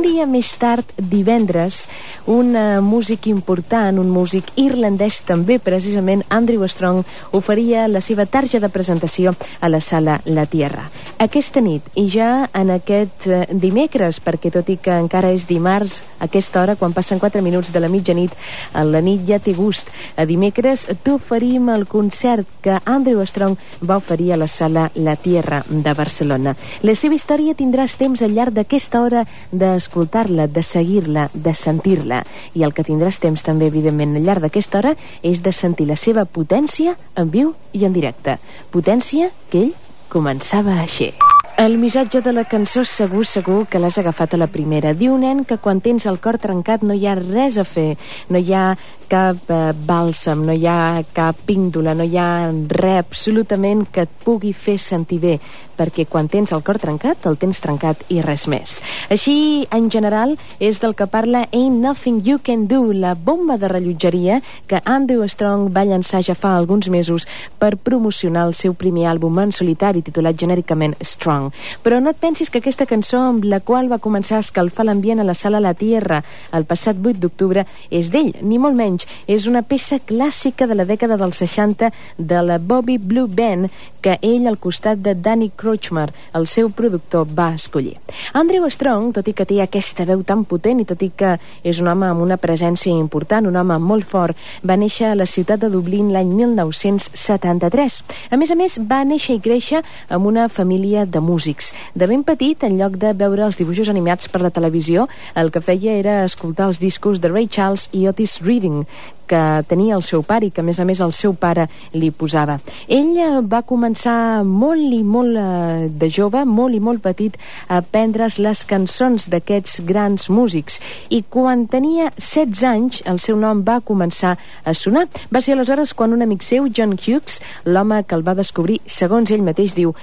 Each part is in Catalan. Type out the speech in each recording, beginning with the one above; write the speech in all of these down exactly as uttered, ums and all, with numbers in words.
Un dia més tard, divendres, un uh, músic important, un músic irlandès també, precisament, Andrew Strong, oferia la seva tarja de presentació a la sala La Tierra. Aquesta nit, i ja en aquest uh, dimecres, perquè tot i que encara és dimarts, a aquesta hora, quan passen quatre minuts de la mitjanit, la nit ja té gust. A dimecres t'oferim el concert que Andrew Strong va oferir a la sala La Tierra de Barcelona. La seva història tindràs temps al llarg d'aquesta hora d'escoltar-la, de seguir-la, de sentir-la. I el que tindràs temps també, evidentment, al llarg d'aquesta hora és de sentir la seva potència en viu i en directe. Potència que ell començava així. El missatge de la cançó segur, segur que l'has agafat a la primera. Diu, nen, que quan tens el cor trencat no hi ha res a fer, no hi ha cap eh, bàlsam, no hi ha cap píndola, no hi ha res absolutament que et pugui fer sentir bé, perquè quan tens el cor trencat, el tens trencat i res més. Així, en general, és del que parla Ain't Nothing You Can Do, la bomba de rellotgeria que Andrew Strong va llançar ja fa alguns mesos per promocionar el seu primer àlbum en solitari titulat genèricament Strong. Però no et pensis que aquesta cançó amb la qual va començar a escalfar l'ambient a la sala La Tierra el passat vuit d'octubre és d'ell, ni molt menys. És una peça clàssica de la dècada dels seixanta de la Bobby Blue Band que ell, al costat de Danny Krochmer, el seu productor, va escollir. Andrew Strong, tot i que té aquesta veu tan potent i tot i que és un home amb una presència important, un home molt fort, va néixer a la ciutat de Dublín l'any mil nou-cents setanta-tres. A més a més, va néixer i créixer amb una família de músics. De ben petit, en lloc de veure els dibuixos animats per la televisió, el que feia era escoltar els discos de Ray Charles i Otis Redding, que tenia el seu pare i que, a més a més, el seu pare li posava. Ell va començar molt i molt eh, de jove, molt i molt petit, a aprendre's les cançons d'aquests grans músics. I quan tenia setze anys, el seu nom va començar a sonar. Va ser aleshores quan un amic seu, John Hughes, l'home que el va descobrir, segons ell mateix diu,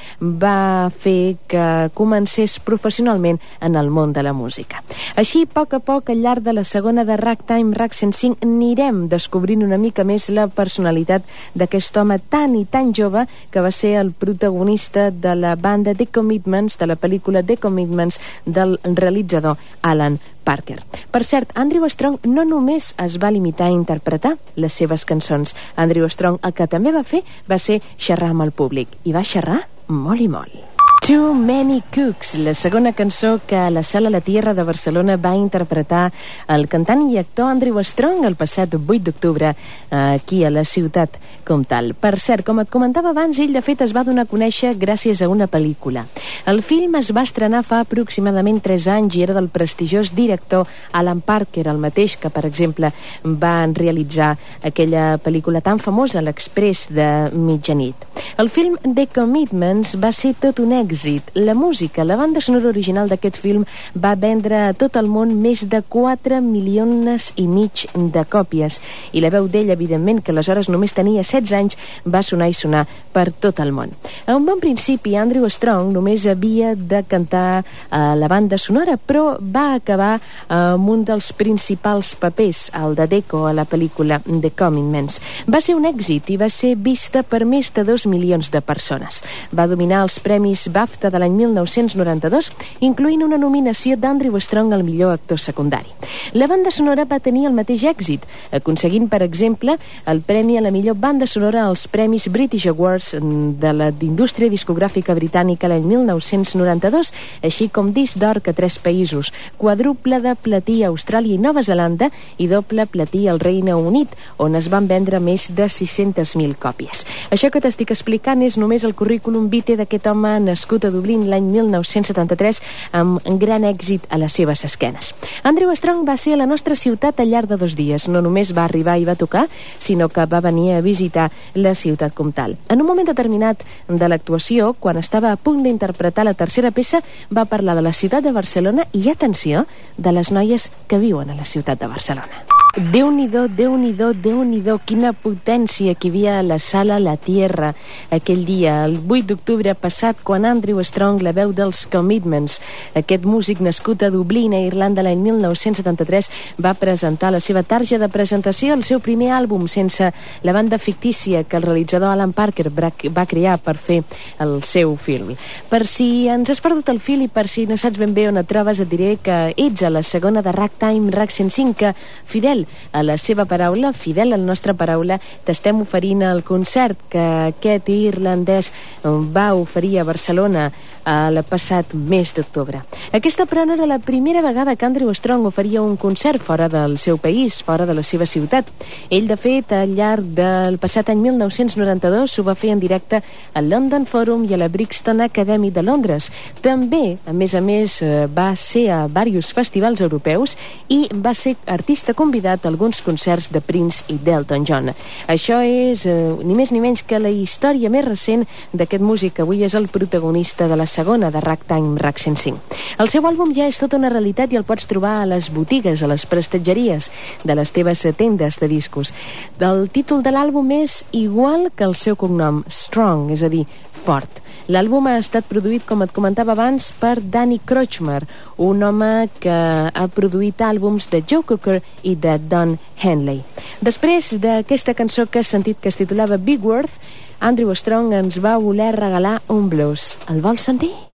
va fer que comencés professionalment en el món de la música. Així, a poc a poc, al llarg de la segona de Ragtime Rack cent cinc, anirem descobrint una mica més la personalitat d'aquest home tan i tan jove que va ser el protagonista de la banda The Commitments, de la pel·lícula The Commitments, del realitzador Alan Parker. Per cert, Andrew Strong no només es va limitar a interpretar les seves cançons. Andrew Strong el que també va fer va ser xerrar amb el públic. I va xerrar molt i molt. Too Many Cooks, la segona cançó que a la Sala La Tierra de Barcelona va interpretar el cantant i actor Andrew Strong el passat vuit d'octubre aquí a la ciutat comtal. Per cert, com et comentava abans, ell de fet es va donar a conèixer gràcies a una pel·lícula. El film es va estrenar fa aproximadament tres anys i era del prestigiós director Alan Parker, el mateix que, per exemple, van realitzar aquella pel·lícula tan famosa, l'Express de mitjanit. El film The Commitments va ser tot un èxit. La música, la banda sonora original d'aquest film va vendre a tot el món més de quatre milions i mig de còpies i la veu d'ell, evidentment, que aleshores només tenia setze anys, va sonar i sonar per tot el món. A un bon principi, Andrew Strong només havia de cantar a la banda sonora, però va acabar amb un dels principals papers, el de Deco, a la pel·lícula The Commitments. Va ser un èxit i va ser vista per més de dos milions de persones. Va dominar els premis BAFTA de l'any mil nou-cents noranta-dos, incloent una nominació d'Andrew Strong al millor actor secundari. La banda sonora va tenir el mateix èxit, aconseguint, per exemple, el premi a la millor banda sonora als Premis British Awards de la indústria discogràfica britànica l'any mil nou-cents noranta-dos, així com disc d'or a tres països, quadruple de platí a Austràlia i Nova Zelanda i doble platí al Regne Unit, on es van vendre més de sis-centes mil còpies. Això que t'estic explicant és només el currículum vitae d'aquest home nascut a Dublín l'any mil nou-cents setanta-tres amb gran èxit a les seves esquenes. Andrew Strong va ser a la nostra ciutat al llarg de dos dies. No només va arribar i va tocar, sinó que va venir a visitar la ciutat comtal. En un moment determinat de l'actuació, quan estava a punt d'interpretar la tercera peça, va parlar de la ciutat de Barcelona i, atenció, de les noies que viuen a la ciutat de Barcelona. Déu-n'hi-do, Déu-n'hi-do, Déu-n'hi-do, quina potència que hi havia a la sala La Tierra aquell dia, el vuit d'octubre passat, quan Andrew Strong, la veu dels Commitments, aquest músic nascut a Dublín, a Irlanda, l'any mil nou-cents setanta-tres, va presentar la seva tarja de presentació, el seu primer àlbum sense la banda fictícia que el realitzador Alan Parker va crear per fer el seu film. Per si ens has perdut el fil i per si no saps ben bé on et trobes, et diré que ets a la segona de Ragtime RAC cent cinc, que fidel a la seva paraula, fidel a la nostra paraula, t'estem oferint el concert que aquest irlandès va oferir a Barcelona el passat mes d'octubre. Aquesta, però, no era la primera vegada que Andrew Strong oferia un concert fora del seu país, fora de la seva ciutat. Ell, de fet, al llarg del passat any mil nou-cents noranta-dos s'ho va fer en directe al London Forum i a la Brixton Academy de Londres. També, a més a més, va ser a diversos festivals europeus i va ser artista convidat a alguns concerts de Prince i d'Elton John. Això és eh, ni més ni menys que la història més recent d'aquest músic que avui és el protagonista de la segona de Ragtime RAC cent cinc. El seu àlbum ja és tota una realitat i el pots trobar a les botigues, a les prestatgeries de les teves tendes de discos. El títol de l'àlbum és igual que el seu cognom, Strong, és a dir, fort. L'àlbum ha estat produït, com et comentava abans, per Danny Krochmer, un home que ha produït àlbums de Joe Cocker i de Don Henley. Després d'aquesta cançó que has sentit que es titulava Big Worth, Andrew Strong ens va voler regalar un blues. El vols sentir?